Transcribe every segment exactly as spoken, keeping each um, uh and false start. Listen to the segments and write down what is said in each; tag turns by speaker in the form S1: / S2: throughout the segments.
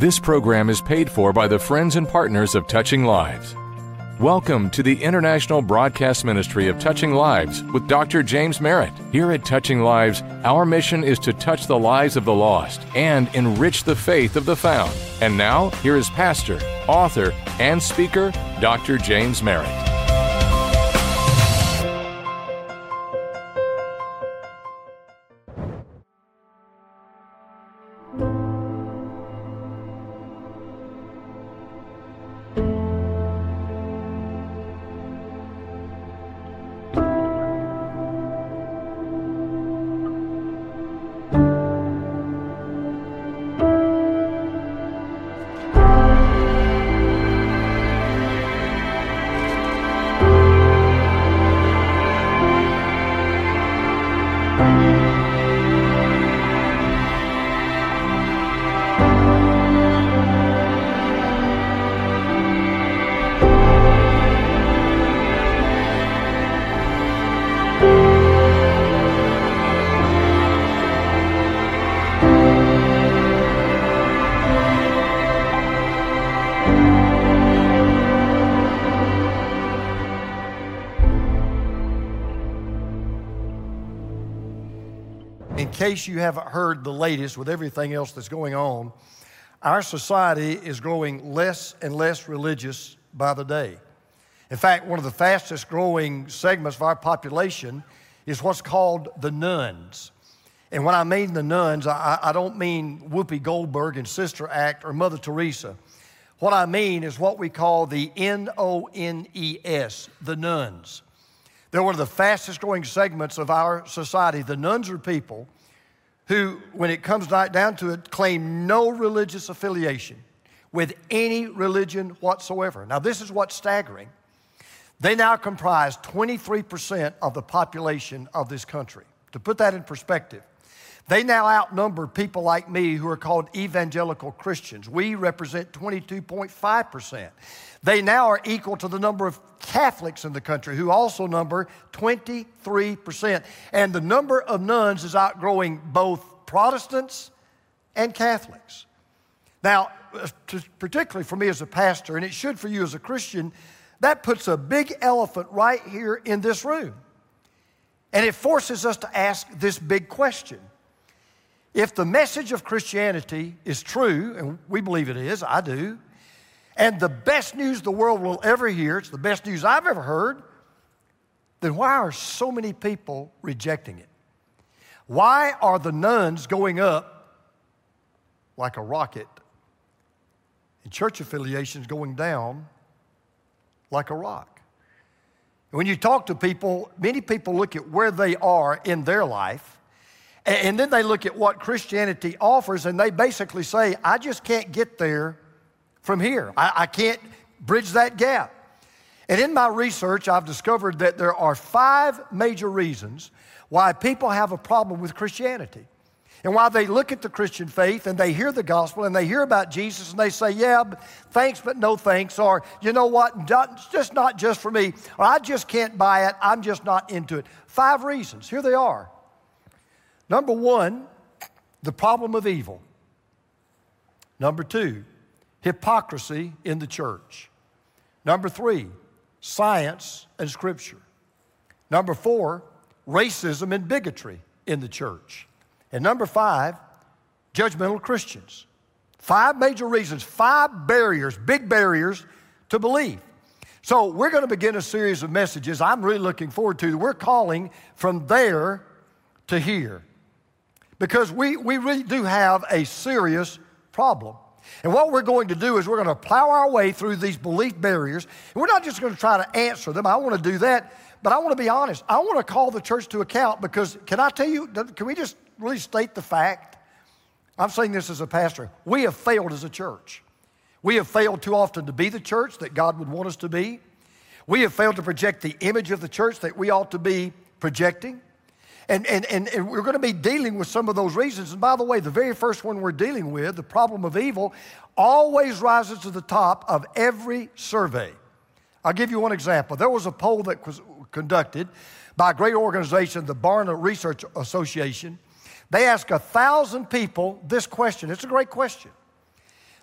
S1: This program is paid for by the friends and partners of Touching Lives. Welcome to the International Broadcast Ministry of Touching Lives with Doctor James Merritt. Here at Touching Lives, our mission is to touch the lives of the lost and enrich the faith of the found. And now, here is pastor, author, and speaker, Doctor James Merritt.
S2: In case you haven't heard the latest with everything else that's going on, our society is growing less and less religious by the day. In fact, one of the fastest growing segments of our population is what's called the nuns. And when I mean the nuns, I, I don't mean Whoopi Goldberg and Sister Act or Mother Teresa. What I mean is what we call the N O N E S, the nuns. They're one of the fastest growing segments of our society. The nuns are people who, when it comes right down to it, claim no religious affiliation with any religion whatsoever. Now, this is what's staggering. They now comprise twenty-three percent of the population of this country. To put that in perspective, they now outnumber people like me who are called evangelical Christians. We represent twenty-two point five percent. They now are equal to the number of Catholics in the country, who also number twenty-three percent. And the number of nuns is outgrowing both Protestants and Catholics. Now, particularly for me as a pastor, and it should for you as a Christian, that puts a big elephant right here in this room. And it forces us to ask this big question. If the message of Christianity is true, and we believe it is, I do, and the best news the world will ever hear, it's the best news I've ever heard, then why are so many people rejecting it? Why are the nuns going up like a rocket and church affiliations going down like a rock? And when you talk to people, many people look at where they are in their life, and then they look at what Christianity offers, and they basically say, I just can't get there from here. I, I can't bridge that gap. And in my research, I've discovered that there are five major reasons why people have a problem with Christianity. And why they look at the Christian faith and they hear the gospel and they hear about Jesus and they say, yeah, but thanks but no thanks, or you know what, it's just not just for me, or I just can't buy it, I'm just not into it. Five reasons. Here they are. Number one, the problem of evil. Number two, hypocrisy in the church. Number three, science and scripture. Number four, racism and bigotry in the church. And number five, judgmental Christians. Five major reasons, five barriers, big barriers to believe. So we're going to begin a series of messages I'm really looking forward to. We're calling from there to here. Because we, we really do have a serious problem. And what we're going to do is we're going to plow our way through these belief barriers. And we're not just going to try to answer them. I want to do that. But I want to be honest. I want to call the church to account because, can I tell you, can we just really state the fact? I'm saying this as a pastor. We have failed as a church. We have failed too often to be the church that God would want us to be. We have failed to project the image of the church that we ought to be projecting. And, and, and, and we're going to be dealing with some of those reasons. And by the way, the very first one we're dealing with, the problem of evil, always rises to the top of every survey. I'll give you one example. There was a poll that was conducted by a great organization, the Barna Research Association. They asked a thousand people this question. It's a great question.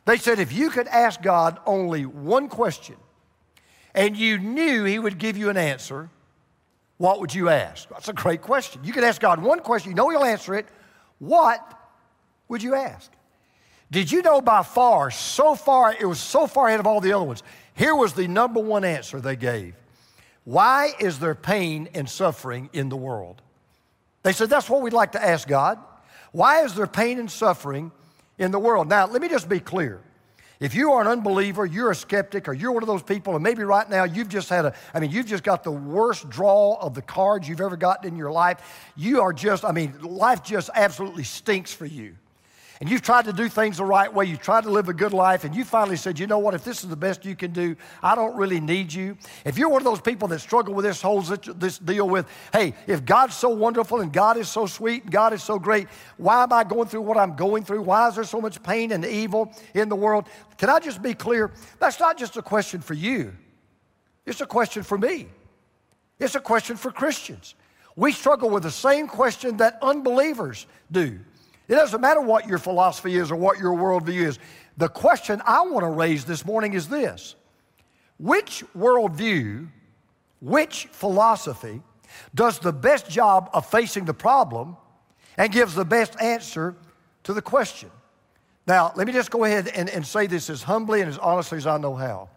S2: They said if you could ask God only one question and you knew He would give you an answer, what would you ask? That's a great question. You could ask God one question, you know He'll answer it. What would you ask? Did you know by far, so far, it was so far ahead of all the other ones. Here was the number one answer they gave. Why is there pain and suffering in the world? They said, that's what we'd like to ask God. Why is there pain and suffering in the world? Now, let me just be clear. If you are an unbeliever, you're a skeptic, or you're one of those people, and maybe right now you've just had a, I mean, you've just got the worst draw of the cards you've ever gotten in your life. You are just, I mean, life just absolutely stinks for you. And you've tried to do things the right way. You've tried to live a good life. And you finally said, you know what, if this is the best you can do, I don't really need you. If you're one of those people that struggle with this whole this deal with, hey, if God's so wonderful and God is so sweet and God is so great, why am I going through what I'm going through? Why is there so much pain and evil in the world? Can I just be clear? That's not just a question for you. It's a question for me. It's a question for Christians. We struggle with the same question that unbelievers do. It doesn't matter what your philosophy is or what your worldview is. The question I want to raise this morning is this. Which worldview, which philosophy does the best job of facing the problem and gives the best answer to the question? Now, let me just go ahead and, and say this as humbly and as honestly as I know how.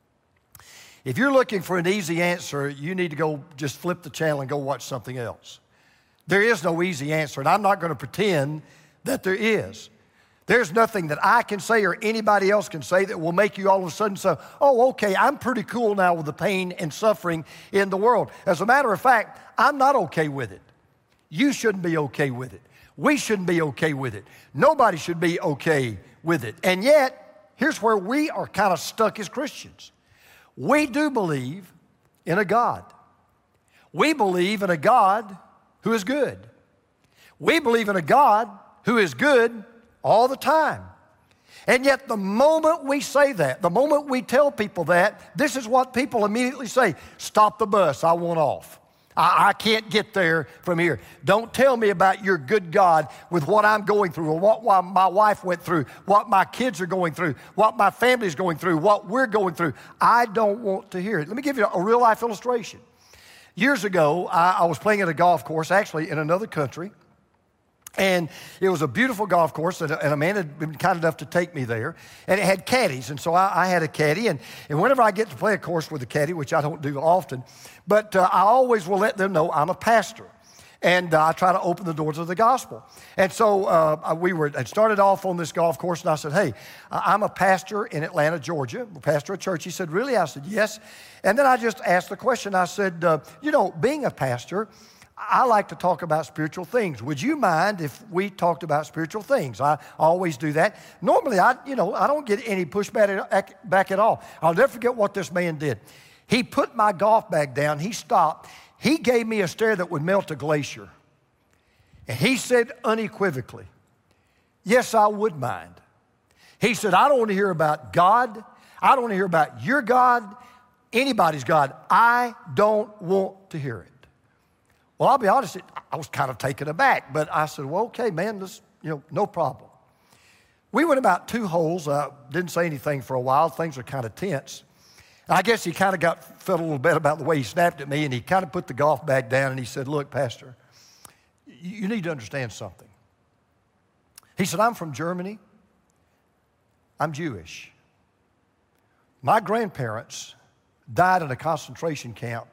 S2: If you're looking for an easy answer, you need to go just flip the channel and go watch something else. There is no easy answer, and I'm not going to pretend that there is. There's nothing that I can say or anybody else can say that will make you all of a sudden say, oh, okay, I'm pretty cool now with the pain and suffering in the world. As a matter of fact, I'm not okay with it. You shouldn't be okay with it. We shouldn't be okay with it. Nobody should be okay with it. And yet, here's where we are kind of stuck as Christians. We do believe in a God. We believe in a God who is good. We believe in a God who is good all the time. And yet the moment we say that, the moment we tell people that, this is what people immediately say. Stop the bus, I want off. I, I can't get there from here. Don't tell me about your good God with what I'm going through or what, what my wife went through, what my kids are going through, what my family's going through, what we're going through. I don't want to hear it. Let me give you a real life illustration. Years ago, I, I was playing at a golf course, actually in another country, and it was a beautiful golf course, and a, and a man had been kind enough to take me there, and it had caddies, and so I, I had a caddy, and, and whenever I get to play a course with a caddy, which I don't do often, but uh, I always will let them know I'm a pastor. And uh, I try to open the doors of the gospel. And so uh, we were had started off on this golf course, and I said, hey, I'm a pastor in Atlanta, Georgia, a pastor of a church. He said, really? I said, yes. And then I just asked the question. I said, uh, you know, being a pastor, I like to talk about spiritual things. Would you mind if we talked about spiritual things? I always do that. Normally, I, you know, I don't get any pushback back at all. I'll never forget what this man did. He put my golf bag down. He stopped. He gave me a stare that would melt a glacier. And he said unequivocally, yes, I would mind. He said, I don't want to hear about God. I don't want to hear about your God, anybody's God. I don't want to hear it. Well, I'll be honest, I was kind of taken aback, but I said, well, okay, man, this, you know, no problem. We went about two holes. I didn't say anything for a while. Things were kind of tense. I guess he kind of got felt a little bit about the way he snapped at me, and he kind of put the golf bag down, and he said, look, Pastor, you need to understand something. He said, I'm from Germany. I'm Jewish. My grandparents died in a concentration camp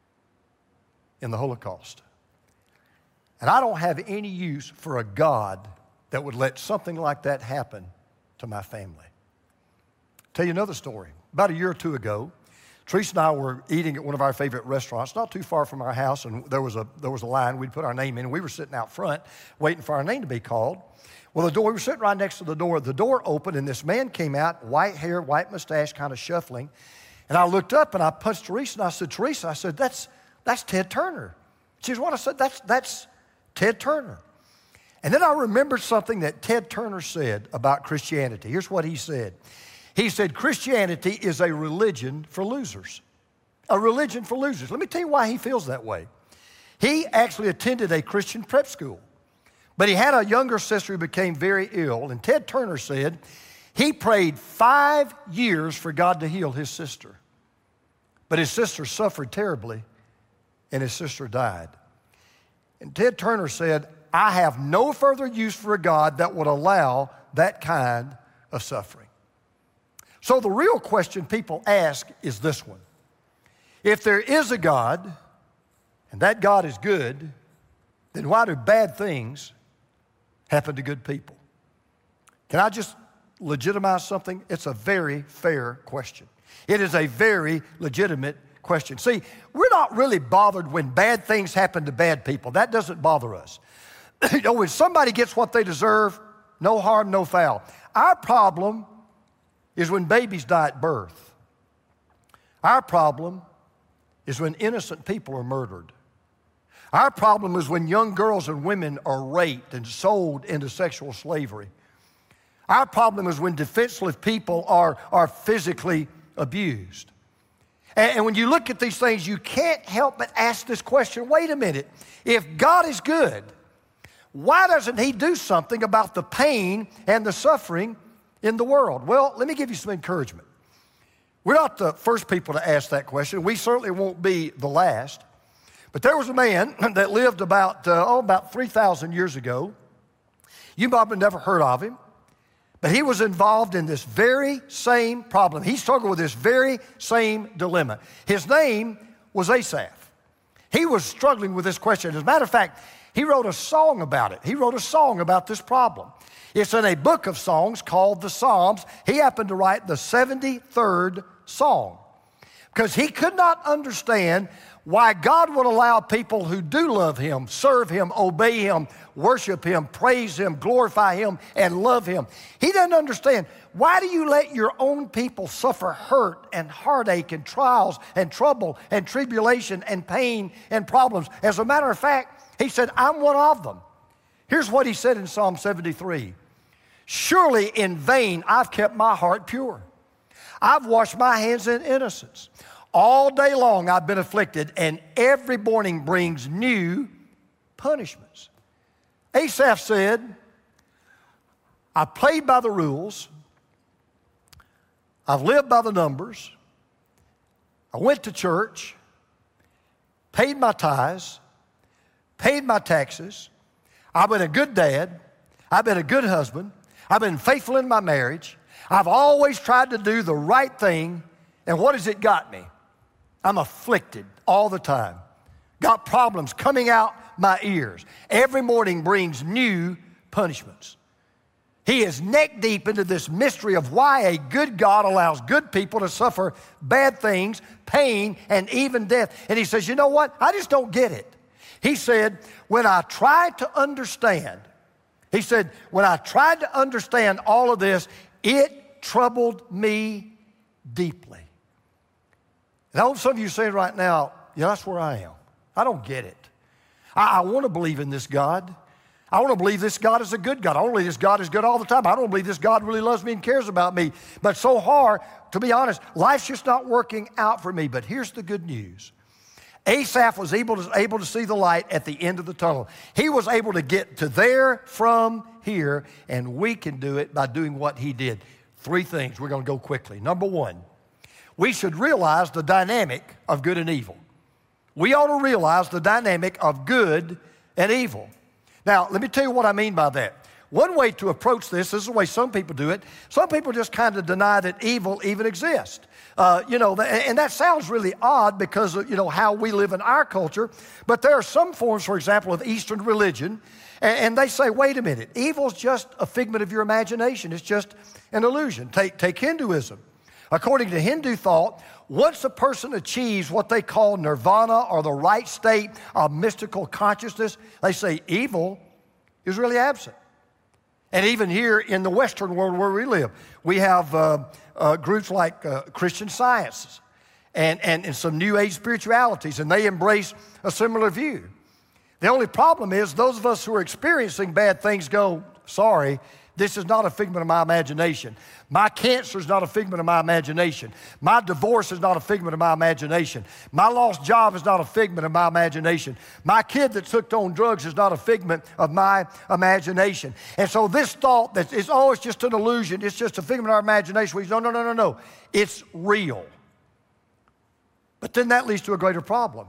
S2: in the Holocaust. And I don't have any use for a God that would let something like that happen to my family. Tell you another story. About a year or two ago, Teresa and I were eating at one of our favorite restaurants, not too far from our house, and there was a there was a line. We'd put our name in, and we were sitting out front waiting for our name to be called. Well, the door, we were sitting right next to the door. The door opened, and this man came out, white hair, white mustache, kind of shuffling. And I looked up, and I punched Teresa, and I said, Teresa, I said, that's that's Ted Turner. She said, what? I said, that's, that's Ted Turner. And then I remembered something that Ted Turner said about Christianity. Here's what he said. He said, Christianity is a religion for losers. A religion for losers. Let me tell you why he feels that way. He actually attended a Christian prep school, but he had a younger sister who became very ill, and Ted Turner said He prayed five years for God to heal his sister. But his sister suffered terribly, and his sister died. And Ted Turner said, I have no further use for a God that would allow that kind of suffering. So the real question people ask is this one. If there is a God, and that God is good, then why do bad things happen to good people? Can I just legitimize something? It's a very fair question. It is a very legitimate question. See, we're not really bothered when bad things happen to bad people. That doesn't bother us. You know, when somebody gets what they deserve, no harm, no foul. Our problem is when babies die at birth. Our problem is when innocent people are murdered. Our problem is when young girls and women are raped and sold into sexual slavery. Our problem is when defenseless people are, are physically abused. And, and when you look at these things, you can't help but ask this question, wait a minute, if God is good, why doesn't he do something about the pain and the suffering in the world? Well, let me give you some encouragement. We're not the first people to ask that question. We certainly won't be the last. But there was a man that lived about, uh, oh, about three thousand years ago. You probably never heard of him. But he was involved in this very same problem. He struggled with this very same dilemma. His name was Asaph. He was struggling with this question. As a matter of fact, he wrote a song about it. He wrote a song about this problem. It's in a book of songs called the Psalms. He happened to write the seventy-third Song because he could not understand why God would allow people who do love him, serve him, obey him, worship him, praise him, glorify him, and love him. He didn't understand, why do you let your own people suffer hurt and heartache and trials and trouble and tribulation and pain and problems? As a matter of fact, he said, I'm one of them. Here's what he said in Psalm seventy-three. Surely in vain I've kept my heart pure. I've washed my hands in innocence. All day long I've been afflicted, and every morning brings new punishments. Asaph said, I played by the rules. I've lived by the numbers. I went to church, paid my tithes, paid my taxes. I've been a good dad. I've been a good husband. I've been faithful in my marriage. I've always tried to do the right thing. And what has it got me? I'm afflicted all the time. Got problems coming out my ears. Every morning brings new punishments. He is neck deep into this mystery of why a good God allows good people to suffer bad things, pain, and even death. And he says, you know what? I just don't get it. He said, when I tried to understand, he said, when I tried to understand all of this, it troubled me deeply. And I hope some of you are saying right now, yeah, that's where I am. I don't get it. I, I want to believe in this God. I want to believe this God is a good God. I want to believe this God is good all the time. I don't believe this God really loves me and cares about me. But so hard, to be honest, life's just not working out for me. But here's the good news. Asaph was able to, able to see the light at the end of the tunnel. He was able to get to there from here, and we can do it by doing what he did. Three things. We're going to go quickly. Number one, we should realize the dynamic of good and evil. We ought to realize the dynamic of good and evil. Now, let me tell you what I mean by that. One way to approach this, this is the way some people do it. Some people just kind of deny that evil even exists. Uh, you know, and that sounds really odd because of, you know, how we live in our culture. But there are some forms, for example, of Eastern religion, and, and they say, wait a minute, evil's just a figment of your imagination. It's just an illusion. Take, take Hinduism. According to Hindu thought, once a person achieves what they call nirvana or the right state of mystical consciousness, they say evil is really absent. And even here in the Western world where we live, we have uh, uh, groups like uh, Christian Sciences and, and, and some New Age spiritualities, and they embrace a similar view. The only problem is those of us who are experiencing bad things go, sorry, This is not a figment of my imagination. My cancer is not a figment of my imagination. My divorce is not a figment of my imagination. My lost job is not a figment of my imagination. My kid that's hooked on drugs is not a figment of my imagination. And so this thought that is, oh, it's just an illusion, it's just a figment of our imagination, we say, no, no, no, no, no. It's real. But then that leads to a greater problem.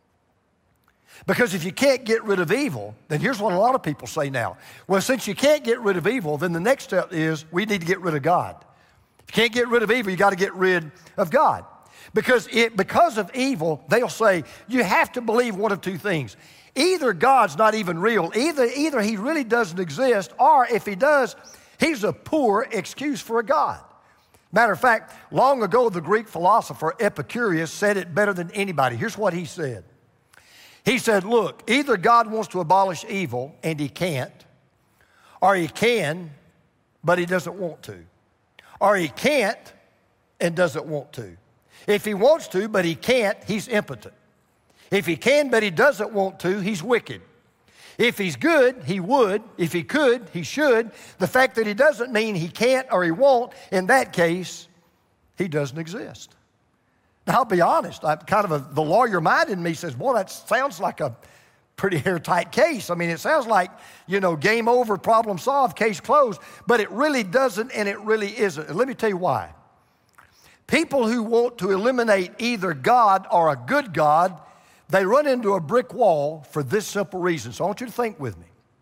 S2: Because if you can't get rid of evil, then here's what a lot of people say now. Well, since you can't get rid of evil, then the next step is we need to get rid of God. If you can't get rid of evil, you got to get rid of God. Because it, because of evil, they'll say you have to believe one of two things. Either God's not even real, either, either he really doesn't exist, or if he does, he's a poor excuse for a God. Matter of fact, long ago, the Greek philosopher Epicurus said it better than anybody. Here's what he said. He said, look, either God wants to abolish evil, and he can't, or he can, but he doesn't want to. Or he can't and doesn't want to. If he wants to, but he can't, he's impotent. If he can, but he doesn't want to, he's wicked. If he's good, he would. If he could, he should. The fact that he doesn't mean he can't or he won't, in that case, he doesn't exist. Now, I'll be honest, I'm kind of a, the lawyer mind in me says, boy, that sounds like a pretty airtight case. I mean, it sounds like, you know, game over, problem solved, case closed, but it really doesn't and it really isn't. And let me tell you why. People who want to eliminate either God or a good God, they run into a brick wall for this simple reason. So I want you to think with me.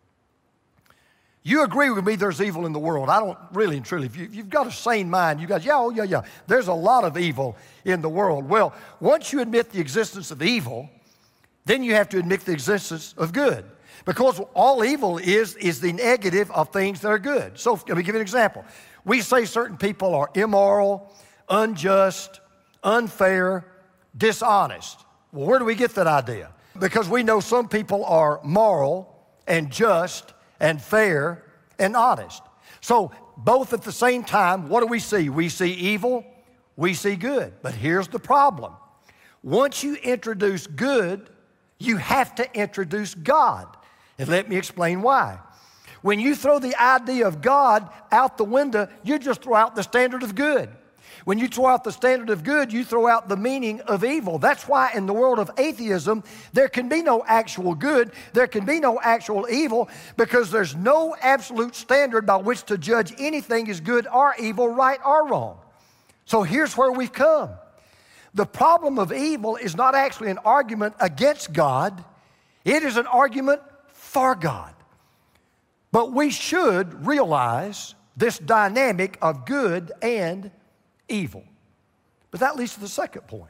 S2: You agree with me there's evil in the world. I don't really and truly. If, you, if you've got a sane mind, you guys, yeah, oh, yeah, yeah. There's a lot of evil in the world. Well, once you admit the existence of evil, then you have to admit the existence of good. Because all evil is, is the negative of things that are good. So let me give you an example. We say certain people are immoral, unjust, unfair, dishonest. Well, where do we get that idea? Because we know some people are moral and just and fair and honest. So both at the same time, what do we see? We see evil, we see good. But here's the problem. Once you introduce good, you have to introduce God. And let me explain why. When you throw the idea of God out the window, you just throw out the standard of good. When you throw out the standard of good, you throw out the meaning of evil. That's why in the world of atheism, there can be no actual good, there can be no actual evil, because there's no absolute standard by which to judge anything as good or evil, right or wrong. So here's where we've come. The problem of evil is not actually an argument against God, it is an argument for God. But we should realize this dynamic of good and evil. But that leads to the second point.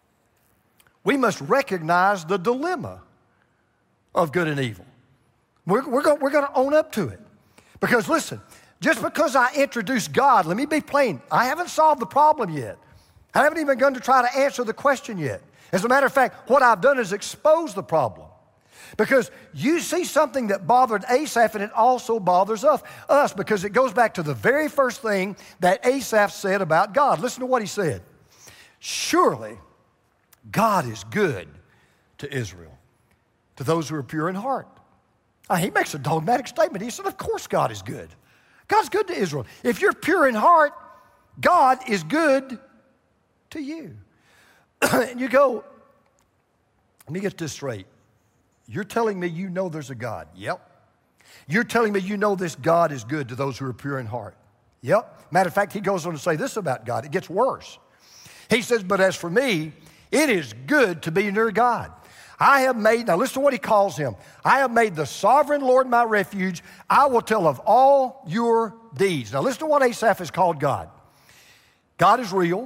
S2: We must recognize the dilemma of good and evil. We're, we're going we're to own up to it. Because listen, just because I introduce God, let me be plain, I haven't solved the problem yet. I haven't even begun to try to answer the question yet. As a matter of fact, what I've done is expose the problem. Because you see something that bothered Asaph, and it also bothers us, us because it goes back to the very first thing that Asaph said about God. Listen to what he said. Surely God is good to Israel, to those who are pure in heart. Now, he makes a dogmatic statement. He said, of course God is good. God's good to Israel. If you're pure in heart, God is good to you. And you go, let me get this straight. You're telling me you know there's a God? Yep. You're telling me you know this God is good to those who are pure in heart? Yep. Matter of fact, he goes on to say this about God. It gets worse. He says, but as for me, it is good to be near God. I have made, now listen to what he calls him. I have made the sovereign Lord my refuge. I will tell of all your deeds. Now listen to what Asaph has called God. God is real.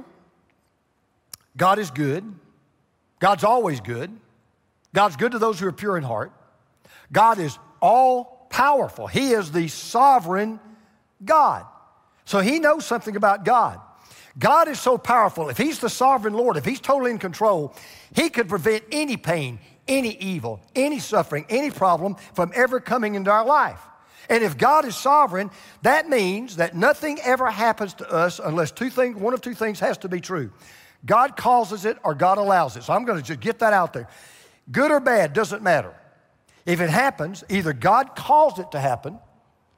S2: God is good. God's always good. God's good to those who are pure in heart. God is all-powerful. He is the sovereign God. So he knows something about God. God is so powerful. If he's the sovereign Lord, if he's totally in control, he could prevent any pain, any evil, any suffering, any problem from ever coming into our life. And if God is sovereign, that means that nothing ever happens to us unless two things, one of two things has to be true. God causes it or God allows it. So I'm going to just get that out there. Good or bad, doesn't matter. If it happens, either God caused it to happen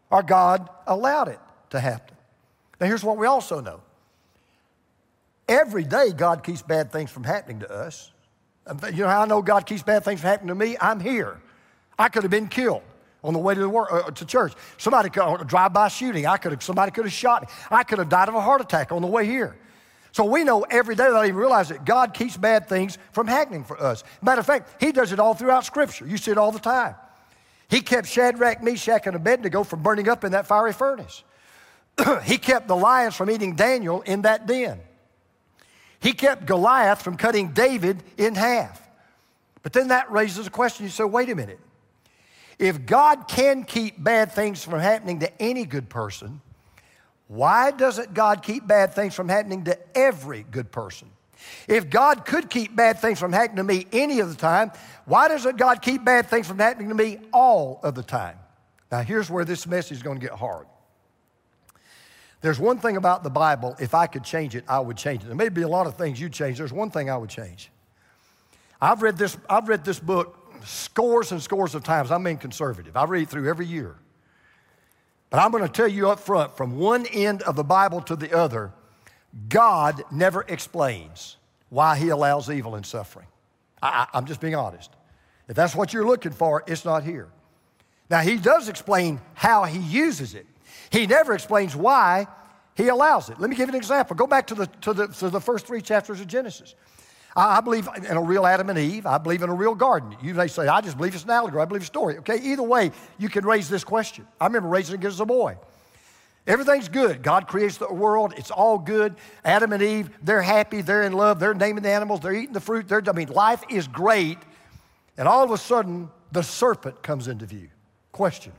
S2: or God allowed it to happen. Now here's what we also know. Every day God keeps bad things from happening to us. You know how I know God keeps bad things from happening to me? I'm here. I could have been killed on the way to the work, uh, to church. Somebody could, a drive-by shooting. I could have, somebody could have shot me. I could have died of a heart attack on the way here. So we know every day, without even realize that God keeps bad things from happening for us. Matter of fact, He does it all throughout Scripture. You see it all the time. He kept Shadrach, Meshach, and Abednego from burning up in that fiery furnace. He kept the lions from eating Daniel in that den. He kept Goliath from cutting David in half. But then that raises a question. You say, wait a minute. If God can keep bad things from happening to any good person, why doesn't God keep bad things from happening to every good person? If God could keep bad things from happening to me any of the time, why doesn't God keep bad things from happening to me all of the time? Now, here's where this message is going to get hard. There's one thing about the Bible, if I could change it, I would change it. There may be a lot of things you'd change. There's one thing I would change. I've read this, I've read this book scores and scores of times. I'm being conservative. I read it through every year. But I'm going to tell you up front, from one end of the Bible to the other, God never explains why He allows evil and suffering. I, I, I'm just being honest. If that's what you're looking for, it's not here. Now, He does explain how He uses it. He never explains why He allows it. Let me give you an example. Go back to the, to the, to the first three chapters of Genesis. I, I believe in a real Adam and Eve. I believe in a real garden. You may say, I just believe it's an allegory. I believe it's a story. Okay, either way, you can raise this question. I remember raising it as a boy. Everything's good. God creates the world. It's all good. Adam and Eve, they're happy. They're in love. They're naming the animals. They're eating the fruit. They're, I mean, life is great. And all of a sudden, the serpent comes into view. Question.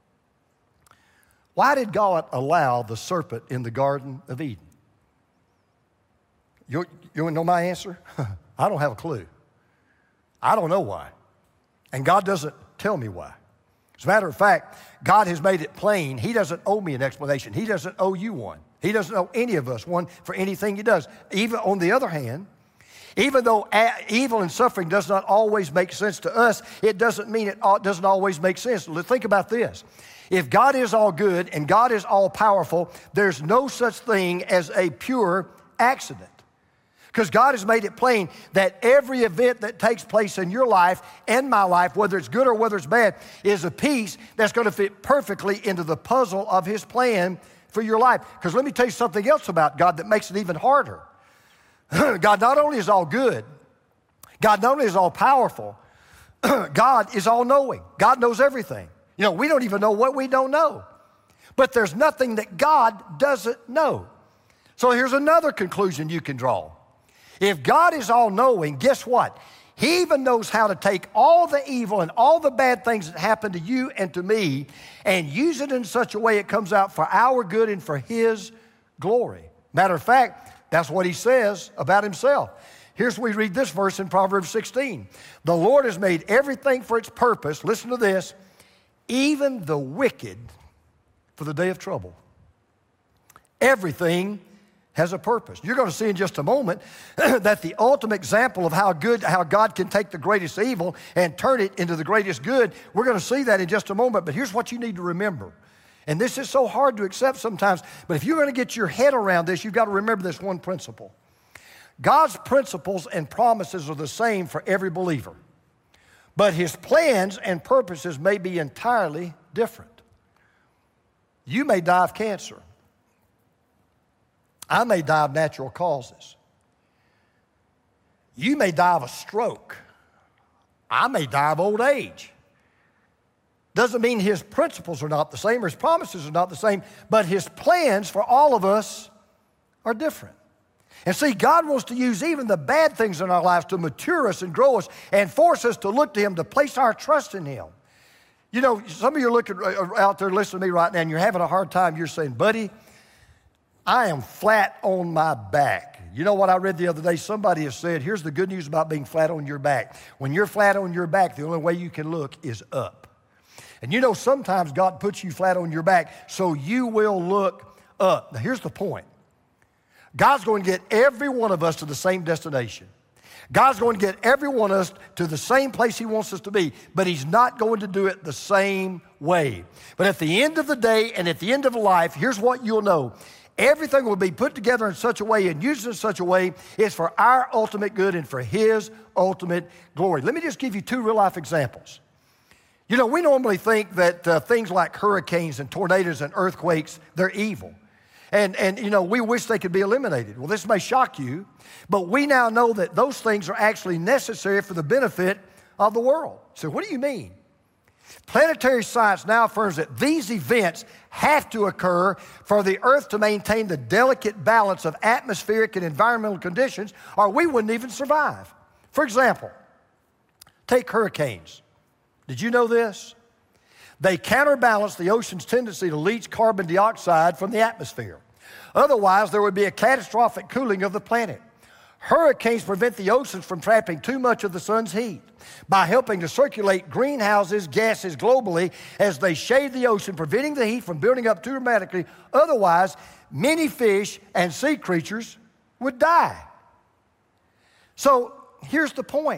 S2: Why did God allow the serpent in the Garden of Eden? You, you want to know my answer? I don't have a clue. I don't know why. And God doesn't tell me why. As a matter of fact, God has made it plain. He doesn't owe me an explanation. He doesn't owe you one. He doesn't owe any of us one for anything He does. Even on the other hand, even though evil and suffering does not always make sense to us, it doesn't mean it doesn't always make sense. Think about this. If God is all good and God is all powerful, there's no such thing as a pure accident. Because God has made it plain that every event that takes place in your life and my life, whether it's good or whether it's bad, is a piece that's going to fit perfectly into the puzzle of His plan for your life. Because let me tell you something else about God that makes it even harder. God not only is all good, God not only is all powerful, God is all knowing. God knows everything. You know, we don't even know what we don't know. But there's nothing that God doesn't know. So here's another conclusion you can draw. If God is all-knowing, guess what? He even knows how to take all the evil and all the bad things that happen to you and to me and use it in such a way it comes out for our good and for His glory. Matter of fact, that's what He says about Himself. Here's we read this verse in Proverbs sixteen. The Lord has made everything for its purpose. Listen to this. Even the wicked for the day of trouble. Everything has a purpose. You're going to see in just a moment that the ultimate example of how good, how God can take the greatest evil and turn it into the greatest good, we're going to see that in just a moment. But here's what you need to remember. And this is so hard to accept sometimes, but if you're going to get your head around this, you've got to remember this one principle. God's principles and promises are the same for every believer, but His plans and purposes may be entirely different. You may die of cancer. I may die of natural causes. You may die of a stroke. I may die of old age. Doesn't mean His principles are not the same or His promises are not the same, but His plans for all of us are different. And see, God wants to use even the bad things in our lives to mature us and grow us and force us to look to Him, to place our trust in Him. You know, some of you are looking out there listening to me right now and you're having a hard time. You're saying, buddy, I am flat on my back. You know what I read the other day? Somebody has said, here's the good news about being flat on your back. When you're flat on your back, the only way you can look is up. And you know, sometimes God puts you flat on your back so you will look up. Now, here's the point. God's going to get every one of us to the same destination. God's going to get every one of us to the same place He wants us to be, but He's not going to do it the same way. But at the end of the day and at the end of life, here's what you'll know. Everything will be put together in such a way and used in such a way it's for our ultimate good and for His ultimate glory. Let me just give you two real-life examples. You know, we normally think that uh, things like hurricanes and tornadoes and earthquakes, they're evil. And, and, you know, we wish they could be eliminated. Well, this may shock you, but we now know that those things are actually necessary for the benefit of the world. So what do you mean? Planetary science now affirms that these events have to occur for the Earth to maintain the delicate balance of atmospheric and environmental conditions, or we wouldn't even survive. For example, take hurricanes. Did you know this? They counterbalance the ocean's tendency to leach carbon dioxide from the atmosphere. Otherwise, there would be a catastrophic cooling of the planet. Hurricanes prevent the oceans from trapping too much of the sun's heat by helping to circulate greenhouse gases globally as they shade the ocean, preventing the heat from building up too dramatically. Otherwise, many fish and sea creatures would die. So here's the point.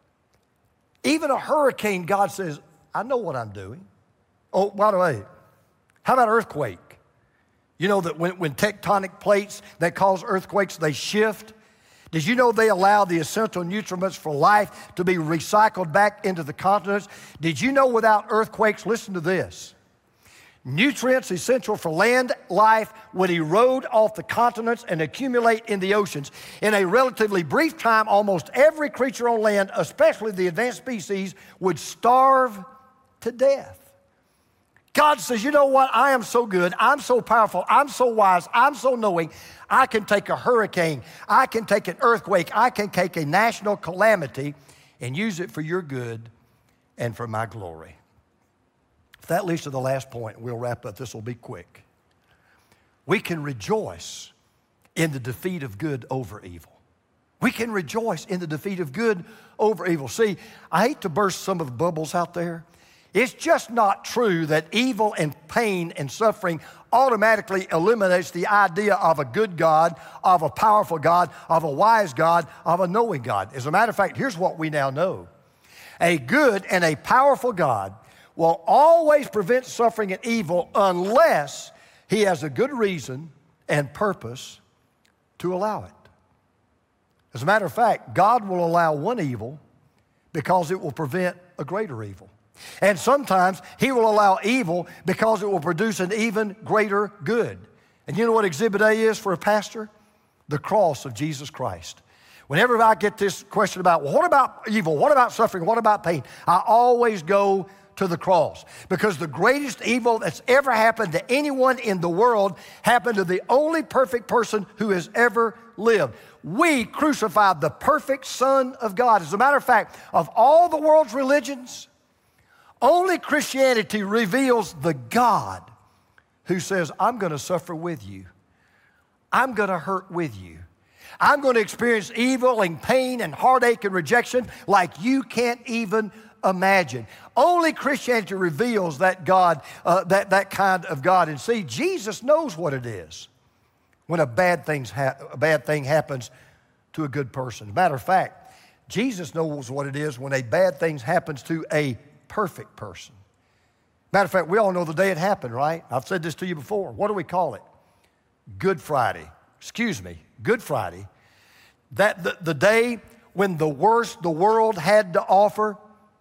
S2: Even a hurricane, God says, I know what I'm doing. Oh, by the way, how about earthquake? You know that when, when tectonic plates that cause earthquakes, they shift. Did you know they allow the essential nutrients for life to be recycled back into the continents? Did you know without earthquakes, listen to this, nutrients essential for land life would erode off the continents and accumulate in the oceans. In a relatively brief time, almost every creature on land, especially the advanced species, would starve to death. God says, you know what? I am so good. I'm so powerful. I'm so wise. I'm so knowing. I can take a hurricane. I can take an earthquake. I can take a national calamity and use it for your good and for my glory. If that leads to the last point, we'll wrap up. This will be quick. We can rejoice in the defeat of good over evil. We can rejoice in the defeat of good over evil. See, I hate to burst some of the bubbles out there. It's just not true that evil and pain and suffering automatically eliminates the idea of a good God, of a powerful God, of a wise God, of a knowing God. As a matter of fact, here's what we now know. A good and a powerful God will always prevent suffering and evil unless He has a good reason and purpose to allow it. As a matter of fact, God will allow one evil because it will prevent a greater evil. And sometimes He will allow evil because it will produce an even greater good. And you know what Exhibit A is for a pastor? The cross of Jesus Christ. Whenever I get this question about, well, what about evil? What about suffering? What about pain? I always go to the cross, because the greatest evil that's ever happened to anyone in the world happened to the only perfect person who has ever lived. We crucified the perfect Son of God. As a matter of fact, of all the world's religions, only Christianity reveals the God who says, I'm going to suffer with you. I'm going to hurt with you. I'm going to experience evil and pain and heartache and rejection like you can't even imagine. Only Christianity reveals that God, uh, that, that kind of God. And see, Jesus knows what it is when a bad, things ha- a bad thing happens to a good person. As a matter of fact, Jesus knows what it is when a bad thing happens to a perfect person. Matter of fact, we all know the day it happened, right? I've said this to you before. What do we call it? Good Friday. Excuse me, Good Friday. That the, the day when the worst the world had to offer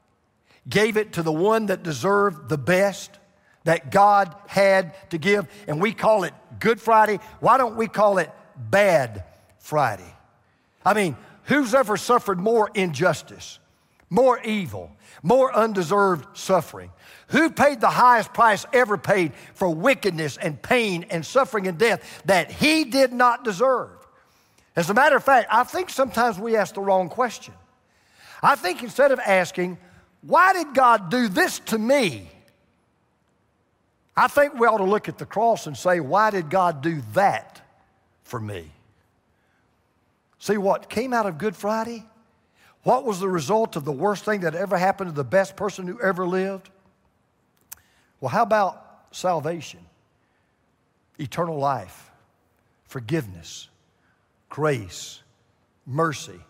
S2: gave it to the one that deserved the best that God had to give. And we call it Good Friday. Why don't we call it Bad Friday? I mean, who's ever suffered more injustice, more evil, more undeserved suffering? Who paid the highest price ever paid for wickedness and pain and suffering and death that He did not deserve? As a matter of fact, I think sometimes we ask the wrong question. I think instead of asking, why did God do this to me? I think we ought to look at the cross and say, why did God do that for me? See what came out of Good Friday? What was the result of the worst thing that ever happened to the best person who ever lived? Well, how about salvation, eternal life, forgiveness, grace, mercy,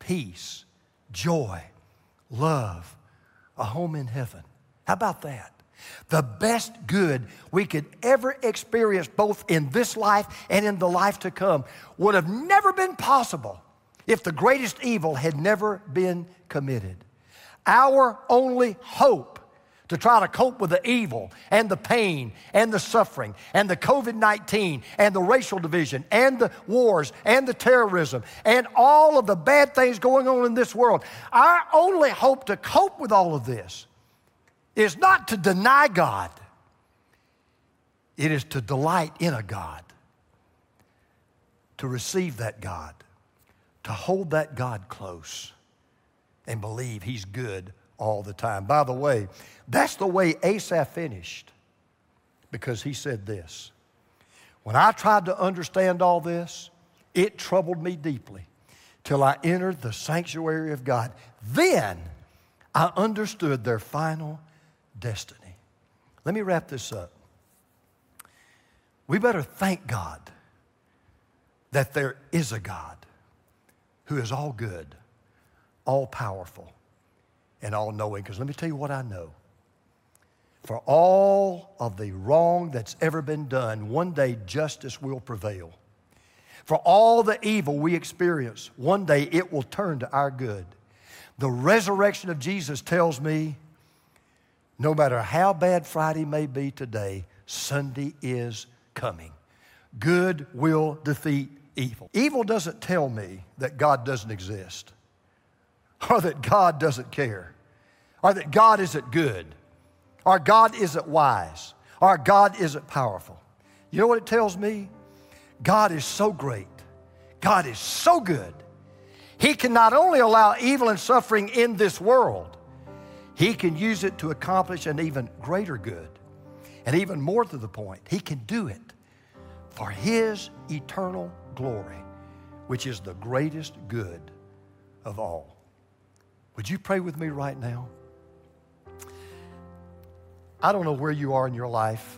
S2: peace, joy, love, a home in heaven? How about that? The best good we could ever experience, both in this life and in the life to come, would have never been possible if the greatest evil had never been committed. Our only hope to try to cope with the evil and the pain and the suffering and the covid nineteen and the racial division and the wars and the terrorism and all of the bad things going on in this world, our only hope to cope with all of this is not to deny God. It is to delight in a God, to receive that God, to hold that God close and believe He's good all the time. By the way, that's the way Asaph finished, because he said this: when I tried to understand all this, it troubled me deeply till I entered the sanctuary of God. Then I understood their final destiny. Let me wrap this up. We better thank God that there is a God who is all good, all powerful, and all knowing. Because let me tell you what I know. For all of the wrong that's ever been done, one day justice will prevail. For all the evil we experience, one day it will turn to our good. The resurrection of Jesus tells me, no matter how bad Friday may be today, Sunday is coming. Good will defeat evil. Evil doesn't tell me that God doesn't exist, or that God doesn't care, or that God isn't good, or God isn't wise, or God isn't powerful. You know what it tells me? God is so great. God is so good. He can not only allow evil and suffering in this world, He can use it to accomplish an even greater good. And even more to the point, He can do it for His eternal glory, which is the greatest good of all. Would you pray with me right now? I don't know where you are in your life.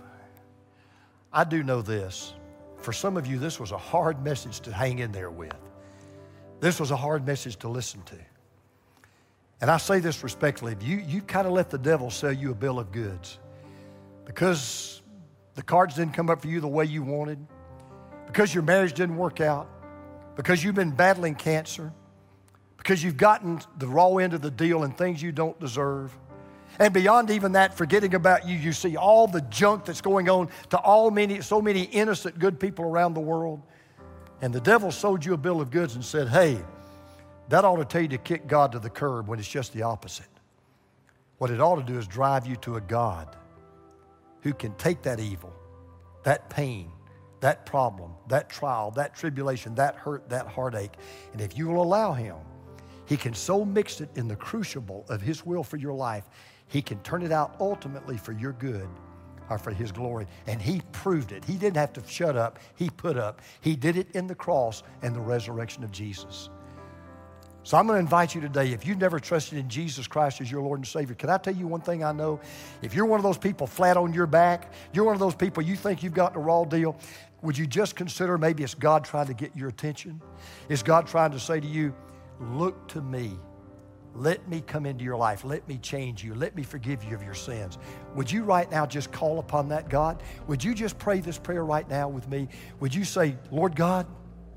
S2: I do know this. For some of you, this was a hard message to hang in there with. This was a hard message to listen to. And I say this respectfully. You, you kind of let the devil sell you a bill of goods because the cards didn't come up for you the way you wanted, because your marriage didn't work out, because you've been battling cancer, because you've gotten the raw end of the deal and things you don't deserve. And beyond even that, forgetting about you, you see all the junk that's going on to all many, so many innocent, good people around the world. And the devil sold you a bill of goods and said, hey, that ought to tell you to kick God to the curb, when it's just the opposite. What it ought to do is drive you to a God who can take that evil, that pain, that problem, that trial, that tribulation, that hurt, that heartache, and if you will allow Him, He can so mix it in the crucible of His will for your life, He can turn it out ultimately for your good or for His glory. And He proved it. He didn't have to shut up. He put up. He did it in the cross and the resurrection of Jesus. So I'm going to invite you today, if you've never trusted in Jesus Christ as your Lord and Savior, can I tell you one thing I know? If you're one of those people flat on your back, you're one of those people you think you've got the raw deal, would you just consider maybe it's God trying to get your attention? Is God trying to say to you, look to me. Let me come into your life. Let me change you. Let me forgive you of your sins. Would you right now just call upon that God? Would you just pray this prayer right now with me? Would you say, Lord God,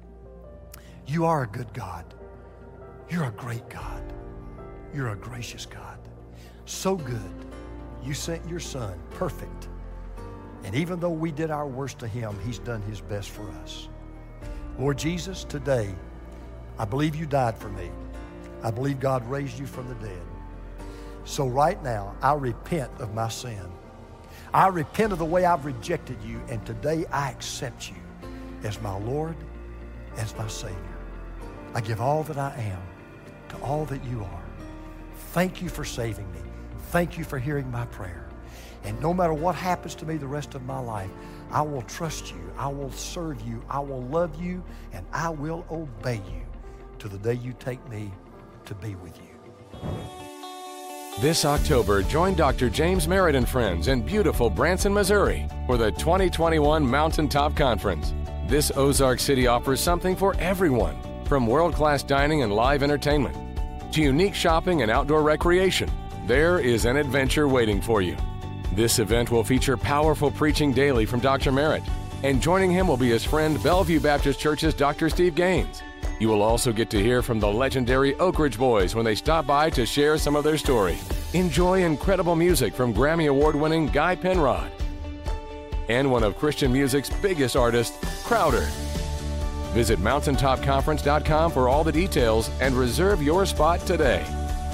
S2: you are a good God. You're a great God. You're a gracious God. So good. You sent your Son, perfect. And even though we did our worst to Him, He's done His best for us. Lord Jesus, today, I believe you died for me. I believe God raised you from the dead. So right now, I repent of my sin. I repent of the way I've rejected you, and today I accept you as my Lord, as my Savior. I give all that I am to all that you are. Thank you for saving me. Thank you for hearing my prayer. And no matter what happens to me the rest of my life, I will trust you, I will serve you, I will love you, and I will obey you to the day you take me to be with you.
S1: This October, join Doctor James Merritt and friends in beautiful Branson, Missouri for the twenty twenty-one Mountaintop Conference. This Ozark City offers something for everyone, from world-class dining and live entertainment to unique shopping and outdoor recreation. There is an adventure waiting for you. This event will feature powerful preaching daily from Doctor Merritt, and joining him will be his friend Bellevue Baptist Church's Doctor Steve Gaines. You will also get to hear from the legendary Oak Ridge Boys when they stop by to share some of their story. Enjoy incredible music from Grammy Award-winning Guy Penrod and one of Christian music's biggest artists, Crowder. Visit mountaintop conference dot com for all the details and reserve your spot today.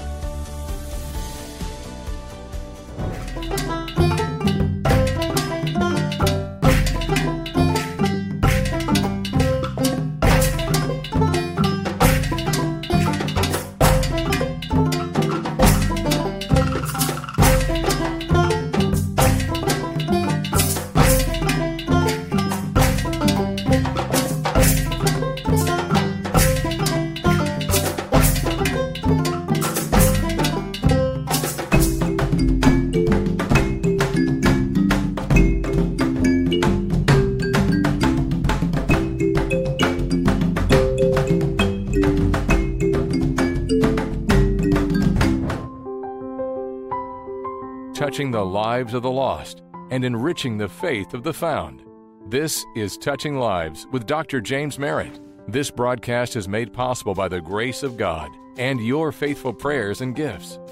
S1: Touching the lives of the lost and enriching the faith of the found. This is Touching Lives with Doctor James Merritt. This broadcast is made possible by the grace of God and your faithful prayers and gifts.